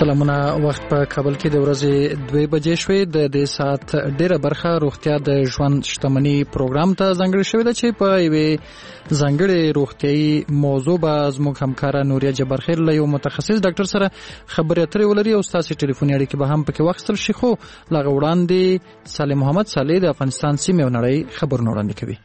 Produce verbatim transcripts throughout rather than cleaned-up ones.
سلامونه. وخت په کابل کې د ورځې دوه بجې شوې. د دې سات ډیره برخه روغتیا د ژوند شتمنۍ پروګرام ته ځانګړې شوې ده چې په یوې ځانګړې روغتیايي موضوع به زموږ همکاره نوریا جبرخیر له یو متخصص ډاکټر سره خبرې اترې ولري او ستاسو ټلیفوني اړیکې به هم پکې واخیستل شي. خو لغه وړاندې صالح محمد صالح د افغانستان سیمې او نړۍ خبرونه وړاندې کوي.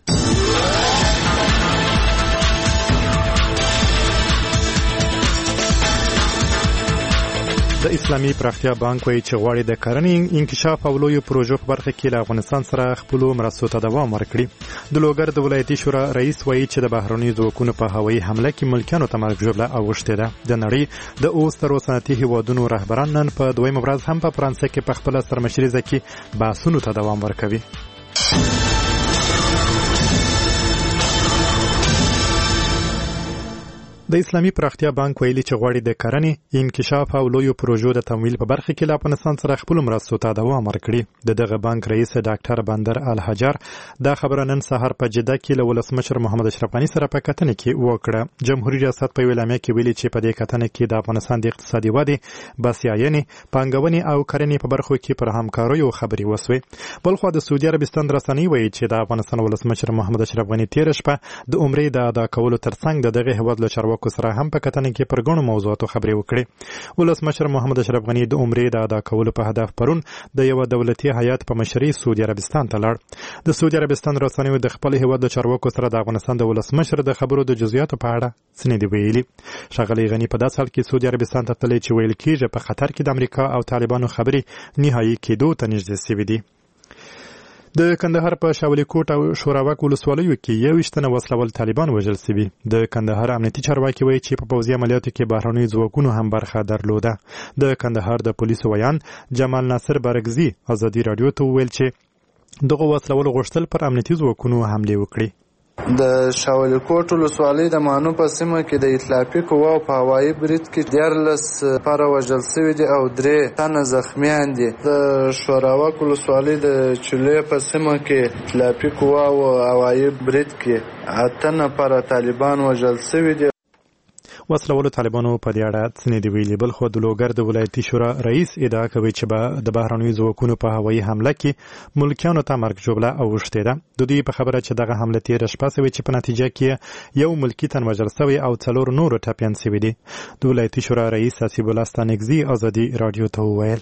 د اسلامي پراختیا بانک وایي چې غواړي د کرنې انکشاف او لویو پروژو په برخه کې له افغانستان سره خپل مرستو ته دوام ورکړي. د لوګر د ولایتي شورا رئیس وایي چې د بهرنیو ځواکونو په هوایي حمله کې ملکیانو ته مرګ ژوبله اوښتې ده. د نړۍ د اوسترو صنعتي هیوادونو رهبران نن په دویمه ورځ هم په فرانسه کې په خپله سرمشریزه کې بحثونو ته دوام ورکوي. د اسلامي پراختیا بانک ویلي چې غواړي د کرنې انکشاف او لویو پروژو د تمویل په برخه کې له افغانستان سره خپل مرستو ته دوام ورکړي. د دغه بانک رئیس ډاکټر بندر الحجار دا خبره نن سهار په جده کې له ولسمشر محمد اشرف غني سره په کتنه کې وکړه. جمهوریت ریاست په اعلامیه کې ویلي چې په دې کتنه کې د افغانستان د اقتصادي ودې، بسیاینې، پانګونې او کرنې په برخو کې پر همکاریو خبرې وسوې. بلخو د سعودي عربستان رسنۍ وایي چې د افغانستان ولسمشر محمد اشرف غني تیر شپه د عمرې د ادا کولو ترڅنګ د دغه هیواد له چارواکو کو سره هم په کتنه کې پر ګڼو موضوعاتو خبرې وکړې. ولسمشر محمد اشرف غني د عمرې د ادا کولو په هدف پرون د یو دولتي هیئت په مشرۍ سعودي عربستان ته لاړ. د سعودي عربستان رسنیو د خپل هیواد د چارواکو سره د افغانستان د ولسمشر د خبرو د جزئیاتو په اړه څه نه دی ویلي. ښاغلی غني په داسې حال کې سعودي عربستان ته تللی چې ویل کېږي په خطر کې د امریکا او طالبانو خبرې نهایي کېدو ته نږدې شوې دي. د کندهار په شاولی کوټ او شوراوک ولسوالیو کې یوویشت تنه وسلوال طالبان وژل شوي. د کندهار امنیتي چارواکي وایي چې په پوځي عملیاتو کې بهرنیو ځواکونو هم برخه درلوده. د کندهار د پولیسو ویان جمال ناصر برګزي ازادي راډیو ته وویل چې دغه وسلوالو غوښتل پر امنیتي ځواکونو حملې وکړي. د شاولی کوټ ولسوالۍ د مانو په سیمه کې د ائتلافي قواو په هوایي برید کې دیارلس نفره وژل شوي دي او درې تنه زخمیان دي. د شوراوک ولسوالۍ د چولې په سیمه کې ائتلافي قواو هوایي برید کې اته نفره طالبان وژل شوي دي. وسلوالو طالبانو په دې اړه څه نه دی ویلي. بلخو د لوګر د ولایتي شورا رئیس ادعا کوي چې به د بهرنیو ځواکونو په هوایي حمله کې ملکیانو ته مرګ ژوبله اوښتې ده. د دوی په خبره چې دغه حمله تېره شپه شوې چې په نتیجه کې یو ملکي تن وژل شوی او څلور نور ټپیان شوي دي. د ولایتي شورا رئیس حسیب الله ستانکزي ازادي راډیو ته وویل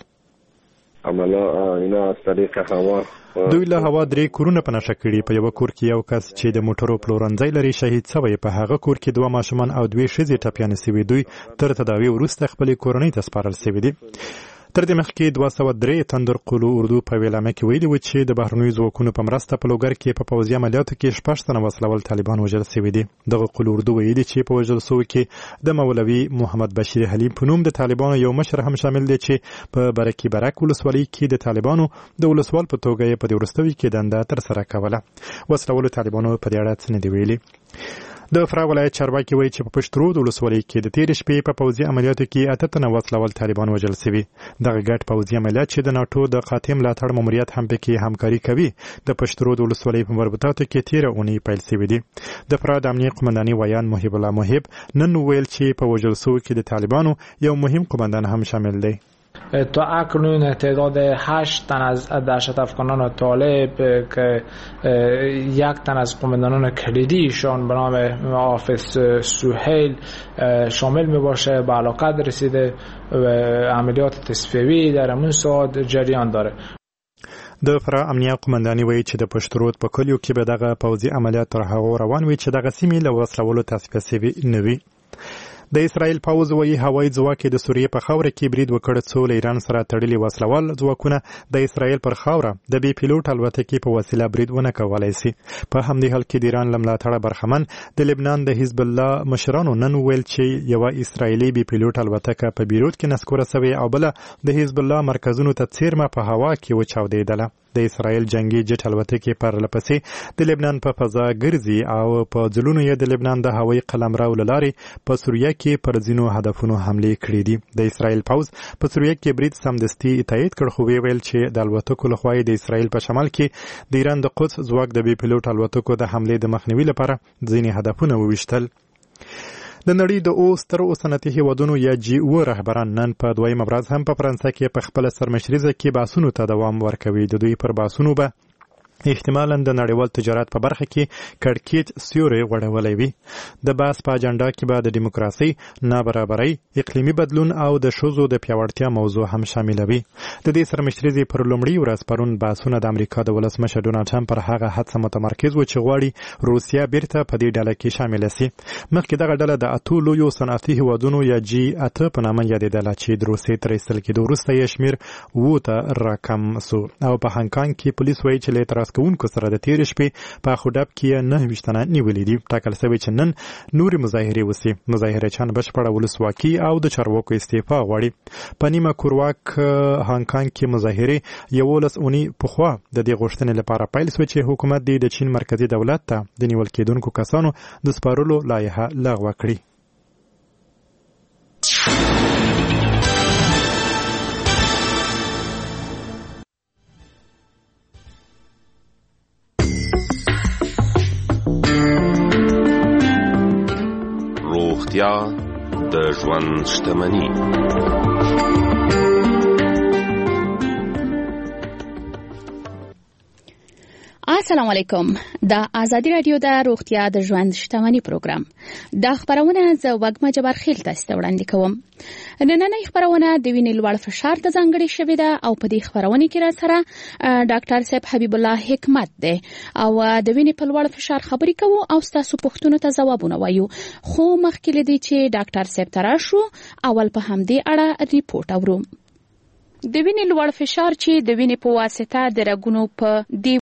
عملا اینا از طریق هوا دوی له هوا درې کورونه په نښه کړي. په یو کور کې یو کس چې د موټرو پلورنځی لري شهید شوی. په هغه کور کې دوه ماشومان او دوې ښځې ټپیانې شوي. دوی تر تداوی وروسته خپلې کورنۍ ته سپارل شوي دي. تر دې مخکې دوه سوه درې تندر قلو اردو په اعلامیه کې ویلي و چې د بهرنیو ځواکونو په مرسته په لوګر کې په پوځي عملیاتو کې شپږ تنه وسلوال طالبان وژل شوي دي. دغه قلو اردو ویلي چې په وژل شوو کې د مولوي محمد بشیر حلیم په نوم د طالبانو یو مشر هم شامل دی چې په برکي برک ولسوالۍ کې د طالبانو د ولسوال په توګه یې په دې وروستیو کې دنده ترسره کوله. وسلوالو طالبانو په دې اړه څه نه دي ویلي. د فراه ولایت چارواکي وایي چې په پشت رود ولسوالۍ کې د تېرې شپې په پوځي عملیاتو کې اته تنه وسلوال طالبان وژل شوي. دغه ګډ پوځي عملیات چې د ناټو د قاطع ملاتړ ماموریت هم پکې همکاري کوي د پشت رود ولسوالۍ په مربوطاتو کې تېره اونۍ پیل شوي دي. د فراه د امنیه قمنداني ویان محب الله محب نن ویل چې په وژل شوو کې د طالبانو یو مهم قمندان هم شامل دی. تا اکنون تعداد هشت تن از دهشت افغانان طالب که یک تن از قماندانان کلیدیشان به نام حافظ سهیل شامل می باشه به علاقه رسیده و عملیات تصفیوی در همون ساعت جریان داره. د فراه امنیه قمنداني وایي چې د پشت رود په کلیو کې به دغه پوځي عملیات تر هغو روان وي چې دغه سیمې له وسلوالو تصفیه شوي نه وي. د اسرائیل پوځ وایي هوایي ځواک د سوریې په خاوره کې برید وکړ څو له ایران سره تړلي وسلوال ځواکونه د اسرائیل پر خاوره د بې پیلوټ الوتکې په وسیله برید ونه کولی شي. په همدې حال کې د ایران له ملاتړه برخمن د لبنان د حزب الله مشرانو نن ویل چې یوه اسرائیلي بې پیلوټ الوتکه په بیروت کې نسکوره شوې او بله د حزب الله مرکزونو ته څیرمه په هوا کې وچاودېدله. د اسرائیل جنگي جټ الوتکې پرله پسې د لبنان په فضا ګرځي او په ځلونو یې د لبنان د هوایي قلمرو له لارې په سوریه کې پر ځینو هدفونو حملې کړې دي. د اسرائیل پوځ په سوریه کې برید سمدستي تایید کړ خو ویل چې د الوتکو لخوا د اسرائیل په شمال کې د ایران د قدس ځواک د بې پیلوټ الوتکو د حملې د مخنیوي لپاره ځینې هدفونه وویشتل. د نړۍ د اوس تر اوسه صنعتي هیوادونو یا جی او رهبران نن په دویمه ورځ هم په فرانسه کې په خپل سرمشریزه کې بحثونو ته دوام ورکوي. د دوی پر بحثونو به احتمالاً د نړیوال تجارت په برخه کې کړکېچ سیوري غوړولی وي. د بحث په اجنډا کې به د دیموکراسي، نابرابرۍ، اقلیمي بدلون او د ښځو د پیاوړتیا موضوع هم شامله وي. د دې سرمشریزې پر لومړۍ ورځ پرون بحثونه د امریکا د ولسمشر ډونالډ ټرمپ پر هغه هڅه متمرکز و چې غواړي روسیه بیرته په دې ډله کې شامله شي. مخکې دغه ډله د اتو لویو صنعتي هیوادونو یا جی اته په نامه یادېدله چې د روسیې تر ایستل کېدو وروسته یې شمېر اوو ته راکم سو. او په هانګ کانګ کې پولیس وایي چې له اعتراض کوونکو سره د تېرې شپې په خوداب کې نهه ویشت تنه نیولي دي. ټاکل شوی چې نن نورې مظاهرې وسي. مظاهرچیان بشپړه ولسواکي او د چارواکو استعفا غواړي. په نیمه کورواک هانګ کانګ کې مظاهرې یولس اونۍ پخوا د دې غوښتنې لپاره پیل شوې چې حکومت د چین مرکزي دولت ته د نیول کېدونکو کسانو د سپارلو لایحه لغوه کړي. روغتیا د ژوند شتمني. السلام علیکم. د ازادي رادیو د روغتیا د ژوند شتمني پروګرام د خبرونه ز وګما جبر خیل تاسو ته وړاندې کوم. نننۍ خبرونه د وینې لوړ فشار ته ځانګړې شوې ده او په دې خبرونه کې را سره ډاکټر صاحب حبیب الله حکمت ده او د وینې په لوړ فشار خبرې کوو او تاسو پوښتنو ته ځوابونه وایو. خو مخکې لدی چې ډاکټر صاحب تراشو اول په همدې اړه ریپورت اورو. د وینې لوړ فشار چې د وینې په واسطه د رګونو په دی